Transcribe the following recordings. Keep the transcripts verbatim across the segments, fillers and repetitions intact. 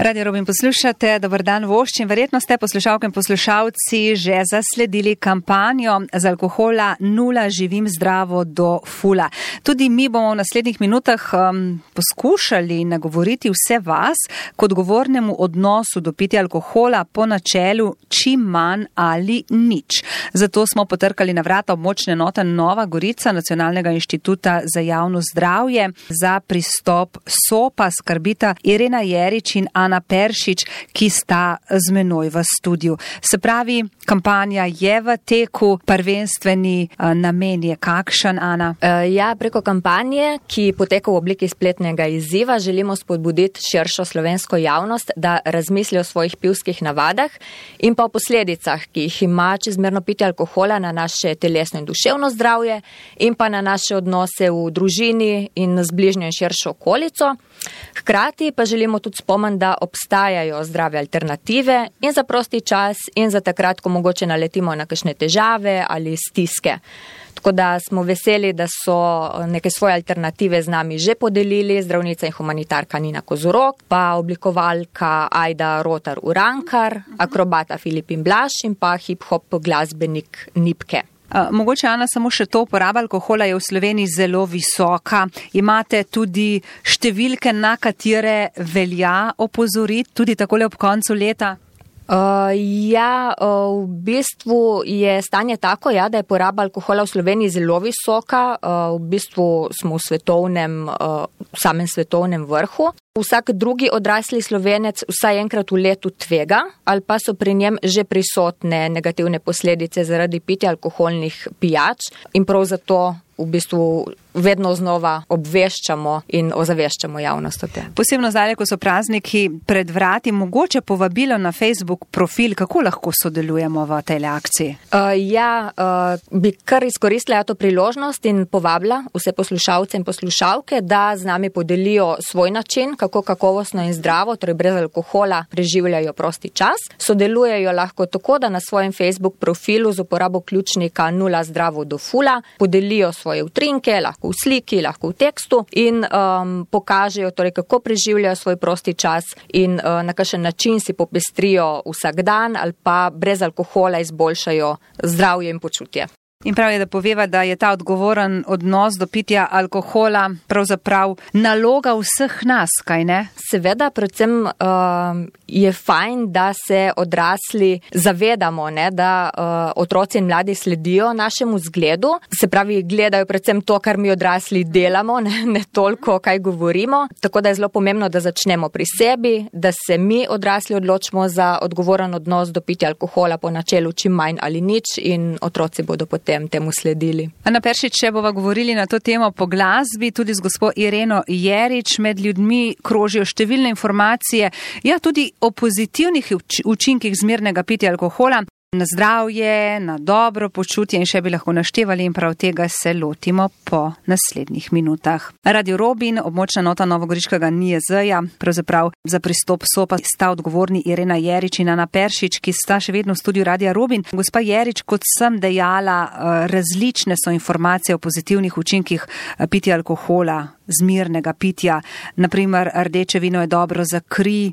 Radio Robin poslušate, dober dan voščin. Verjetno ste poslušalke in poslušalci že zasledili kampanjo z alkohola nula živim zdravo do fula. Tudi mi bomo v naslednjih minutah um, poskušali nagovoriti vse vas k odgovornemu odnosu do pitja alkohola po načelu čim manj ali nič. Zato smo potrkali na vrata območne enote Nova Gorica Nacionalnega inštituta za javno zdravje. Za pristop S O P-a skrbita Irena Jerič in Ana Peršič, ki sta z menoj v studiu. Se pravi, kampanja je v teku, prvenstveni namen je kakšen, Ana? Ja, preko kampanje, ki poteka v obliki spletnega izziva, želimo spodbuditi širšo slovensko javnost, da razmisli o svojih pivskih navadah in pa o posledicah, ki jih ima čezmerno pitje alkohola na naše telesno in duševno zdravje in pa na naše odnose v družini in z bližnjo in širšo okolico. Hkrati pa želimo tudi spomniti, da obstajajo zdrave alternative in za prosti čas in za takrat, ko mogoče naletimo na kakšne težave ali stiske. Tako da smo veseli, da so neke svoje alternative z nami že podelili zdravnica in humanitarka Nina Kozorok, pa oblikovalka Ajda Rotar Urankar, akrobata Filipin Blaž in pa hip-hop glasbenik Nipke. Mogoče, Ana, samo še to, poraba alkohola je v Sloveniji zelo visoka. Imate tudi številke, na katere velja opozoriti, tudi takole ob koncu leta? Uh, ja, uh, v bistvu je stanje tako, ja, da je poraba alkohola v Sloveniji zelo visoka. Uh, v bistvu smo v svetovnem, uh, v samem svetovnem vrhu. Vsak drugi odrasli Slovenec vsaj enkrat v letu tvega ali pa so pri njem že prisotne negativne posledice zaradi pitja alkoholnih pijač in prav zato v bistvu vedno znova obveščamo in ozaveščamo javnost o tem. Posebno zdaj, ko so prazniki pred vrati, mogoče povabilo na Facebook profil, kako lahko sodelujemo v tej akciji? Uh, ja, uh, bi kar izkoristila to priložnost in povabila vse poslušalce in poslušalke, da z nami podelijo svoj način, kako kakovostno in zdravo, torej brez alkohola, preživljajo prosti čas. Sodelujejo lahko tako, da na svojem Facebook profilu z uporabo ključnika nula zdravo do fula podelijo svoje utrinke, lahko v sliki, lahko v tekstu in um, pokažejo, torej, kako preživljajo svoj prosti čas in uh, na kakšen način si popestrijo vsak dan ali pa brez alkohola izboljšajo zdravje in počutje. In prav je, da poveva, da je ta odgovoren odnos do pitja alkohola pravzaprav naloga vseh nas, kaj ne? Seveda, predvsem uh, je fajn, da se odrasli zavedamo, ne, da uh, otroci in mladi sledijo našemu zgledu. Se pravi, gledajo predvsem to, kar mi odrasli delamo, ne, ne toliko, kaj govorimo. Tako da je zelo pomembno, da začnemo pri sebi, da se mi odrasli odločimo za odgovoren odnos do pitja alkohola po načelu čim manj ali nič in otroci bodo potem temu sledili. Ana Peršič, če bova govorili na to temo po glasbi, tudi z gospo Ireno Jerič, med ljudmi krožijo številne informacije, ja, tudi o pozitivnih učinkih zmernega pitja alkohola na zdravje, na dobro počutje in še bi lahko naštevali in prav tega se lotimo po naslednjih minutah. Radio Robin, območna enota novogoriškega N I E Z-ja, pravzaprav za pristop S O P-a sta odgovorni Irena Jerič in Ana Peršič, ki sta še vedno v studiu Radia Robin. Gospa Jerič, kot sem dejala, različne so informacije o pozitivnih učinkih pitja alkohola, zmernega pitja. Naprimer, rdeče vino je dobro za kri,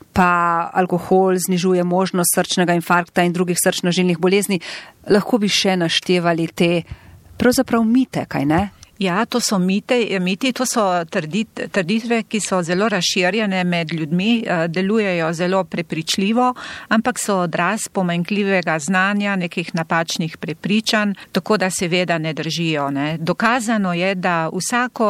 pa alkohol znižuje možnost srčnega infarkta in drugih srčno-žilnih bolezni. Lahko bi še naštevali te pravzaprav mite, kaj ne? Ja, to so mite, miti, to so trdit, trditve, ki so zelo razširjene med ljudmi, delujejo zelo prepričljivo, ampak so odraz pomanjkljivega znanja, nekih napačnih prepričanj, tako da seveda ne držijo. Ne. Dokazano je, da vsako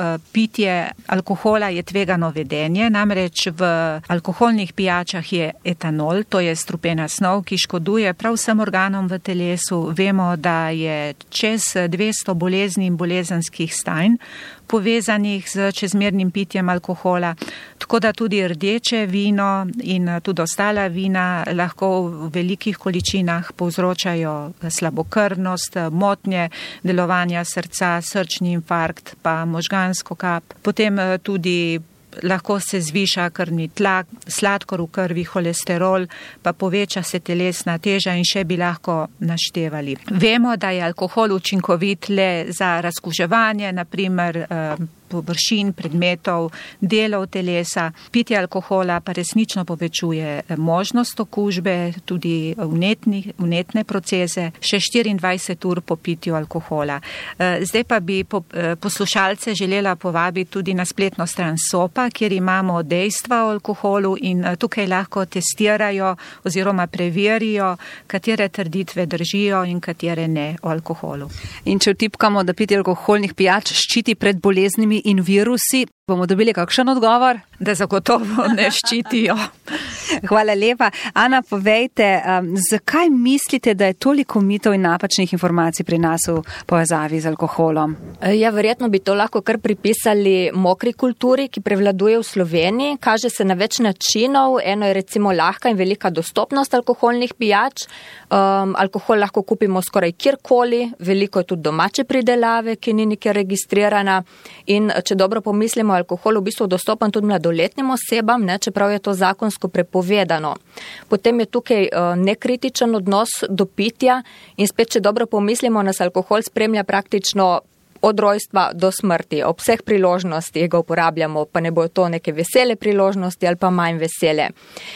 pitje alkohola je tvegano vedenje, namreč v alkoholnih pijačah je etanol, to je strupena snov, ki škoduje prav vsem organom v telesu. Vemo, da je čez dvesto bolezni in bolezen stanj povezanih z čezmernim pitjem alkohola, tako da tudi rdeče vino in tudi ostala vina lahko v velikih količinah povzročajo slabokrvnost, motnje delovanja srca, srčni infarkt, pa možgansko kap. Potem tudi lahko se zviša krvni tlak, sladkor v krvi, holesterol, pa poveča se telesna teža in še bi lahko naštevali. Vemo, da je alkohol učinkovit le za razkuževanje, naprimer površin, predmetov, delov telesa. Pitje alkohola pa resnično povečuje možnost okužbe, tudi vnetni, vnetne procese, še štiriindvajset ur po pitju alkohola. Zdaj pa bi poslušalce želela povabiti tudi na spletno stran S O P-a, kjer imamo dejstva o alkoholu in tukaj lahko testirajo oziroma preverijo, katere trditve držijo in katere ne o alkoholu. In če vtipkamo, da pitje alkoholnih pijač ščiti pred boleznimi in virusi, bomo dobili kakšen odgovor? Da zagotovo ne ščitijo. Hvala lepa. Ana, povejte, um, zakaj mislite, da je toliko mitov in napačnih informacij pri nas v povezavi z alkoholom? Ja, verjetno bi to lahko kar pripisali mokri kulturi, ki prevladuje v Sloveniji. Kaže se na več načinov. Eno je recimo lahka in velika dostopnost alkoholnih pijač. Um, alkohol lahko kupimo skoraj kjerkoli, veliko je tudi domače pridelave, ki ni nikjer registrirana. In če dobro pomislimo, alkohol v bistvu dostopen tudi mladoletnim osebam, ne, čeprav je to zakonsko prepovedano. Potem je tukaj uh, nekritičen odnos do pitja in spet, če dobro pomislimo, nas alkohol spremlja praktično od rojstva do smrti. Ob vseh priložnosti ga uporabljamo, pa ne bojo to neke vesele priložnosti ali pa manj vesele.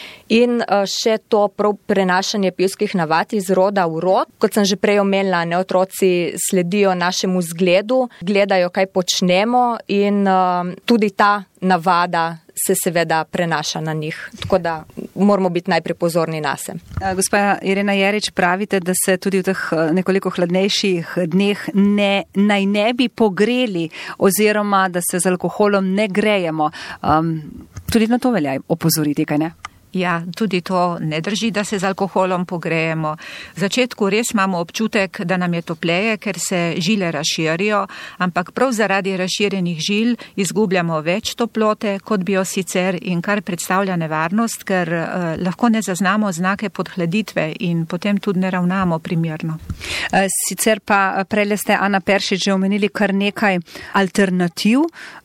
In še to prav prenašanje pivskih navad iz roda v rod. Kot sem že prej omenila, ne, otroci sledijo našemu zgledu, gledajo, kaj počnemo in uh, tudi ta navada se seveda prenaša na njih. Tako da moramo biti najprej pozorni nase. Gospa Irena Jerič, pravite, da se tudi v teh nekoliko hladnejših dneh ne, naj ne bi pogreli oziroma da se z alkoholom ne grejemo. Um, tudi na to velja opozoriti, kaj ne? Ja, tudi to ne drži, da se z alkoholom pogrejemo. V začetku res imamo občutek, da nam je topleje, ker se žile razširijo, ampak prav zaradi razširjenih žil izgubljamo več toplote, kot bi jo sicer, in kar predstavlja nevarnost, ker eh, lahko ne zaznamo znake podhladitve in potem tudi ne ravnamo primerno. Sicer pa prej ste, Ana Peršič, že omenili kar nekaj alternativ,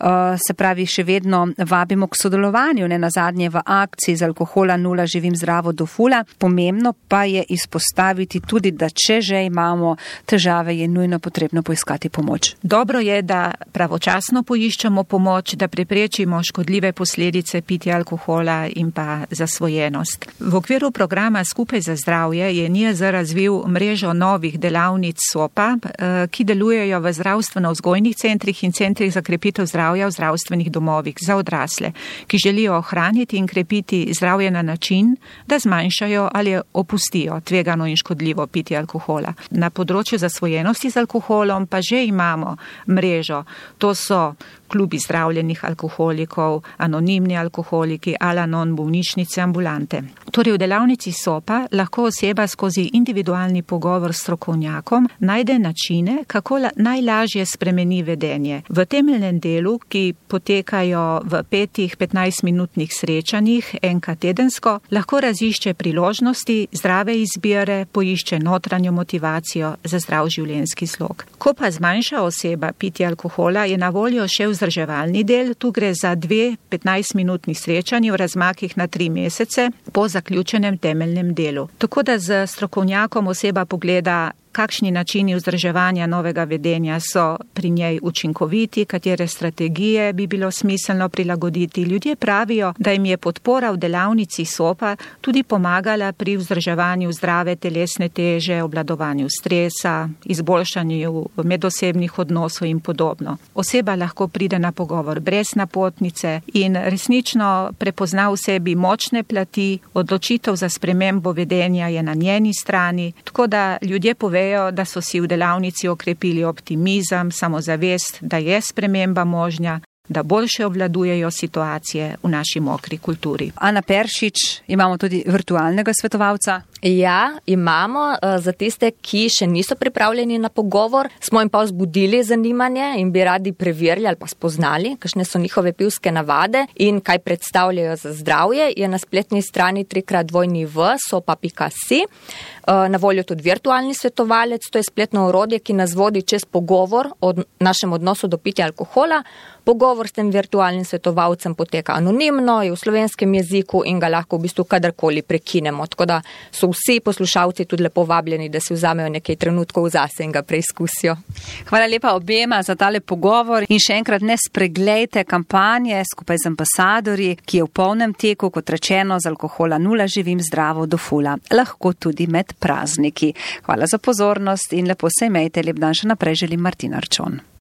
se pravi, še vedno vabimo k sodelovanju, ne nazadnje v akciji z alkoholom nula živim zdravo do fula. Pomembno pa je izpostaviti tudi, da če že imamo težave, je nujno potrebno poiskati pomoč. Dobro je, da pravočasno poiščemo pomoč, da preprečimo škodljive posledice pitja alkohola in pa zasvojenost. V okviru programa Skupaj za zdravje je N I J Z razvil mrežo novih delavnic S O P-a, ki delujejo v zdravstveno-vzgojnih centrih in centrih za krepitev zdravja v zdravstvenih domovih za odrasle, ki želijo ohraniti in krepiti zdravje na način, da zmanjšajo ali opustijo tvegano in škodljivo pitje alkohola. Na področju zasvojenosti z alkoholom pa že imamo mrežo. To so klubi zdravljenih alkoholikov, anonimni alkoholiki, Al-Anon, bolnišnice, ambulante. Torej v delavnici S O P-a lahko oseba skozi individualni pogovor s strokovnjakom najde načine, kako la, najlažje spremeni vedenje. V temeljnem delu, ki potekajo v petih petnajstminutnih srečanjih enkrat tedensko, lahko razišče priložnosti, zdrave izbire, poišče notranjo motivacijo za zdrav življenjski slog. Ko pa zmanjša oseba pitje alkohola, je na voljo še vzdrževalni del. Tu gre za dve petnajstminutni srečanji v razmakih na tri mesece po zaključenem temeljnem delu. Tako da z strokovnjakom oseba pogleda, kakšni načini vzdrževanja novega vedenja so pri njej učinkoviti, katere strategije bi bilo smiselno prilagoditi. Ljudje pravijo, da jim je podpora v delavnici S O P-a tudi pomagala pri vzdrževanju zdrave telesne teže, obvladovanju stresa, izboljšanju medosebnih odnosov in podobno. Oseba lahko pride na pogovor brez napotnice in resnično prepozna v sebi močne plati, odločitev za spremembo vedenja je na njeni strani, tako da ljudje povejo, da so si v delavnici okrepili optimizem, samozavest, da je sprememba možna, da boljše obvladujejo situacije v naši mokri kulturi. Ana Peršič, imamo tudi virtualnega svetovalca. Ja, imamo. Za tiste, ki še niso pripravljeni na pogovor, smo jim pa vzbudili zanimanje in bi radi preverili ali pa spoznali, kakšne so njihove pivske navade in kaj predstavljajo za zdravje. Je na spletni strani trikrat dvojni v sopa pika si. Na voljo tudi virtualni svetovalec, to je spletno orodje, ki nas vodi čez pogovor o našem odnosu do pitja alkohola. Pogovor s tem virtualnim svetovalcem poteka anonimno, je v slovenskem jeziku in ga lahko v bistvu kadarkoli prekinemo. Tako da so vsi poslušalci tudi lepo vabljeni, da si vzamejo nekaj trenutkov zase in ga preizkusijo. Hvala lepa obema za tale pogovor in še enkrat ne spreglejte kampanje skupaj z ambasadorji, ki je v polnem teku, kot rečeno, z alkohola nula živim zdravo do fula, lahko tudi med prazniki. Hvala za pozornost in lepo se imejte, lep dan še naprej želim Martina Arčon.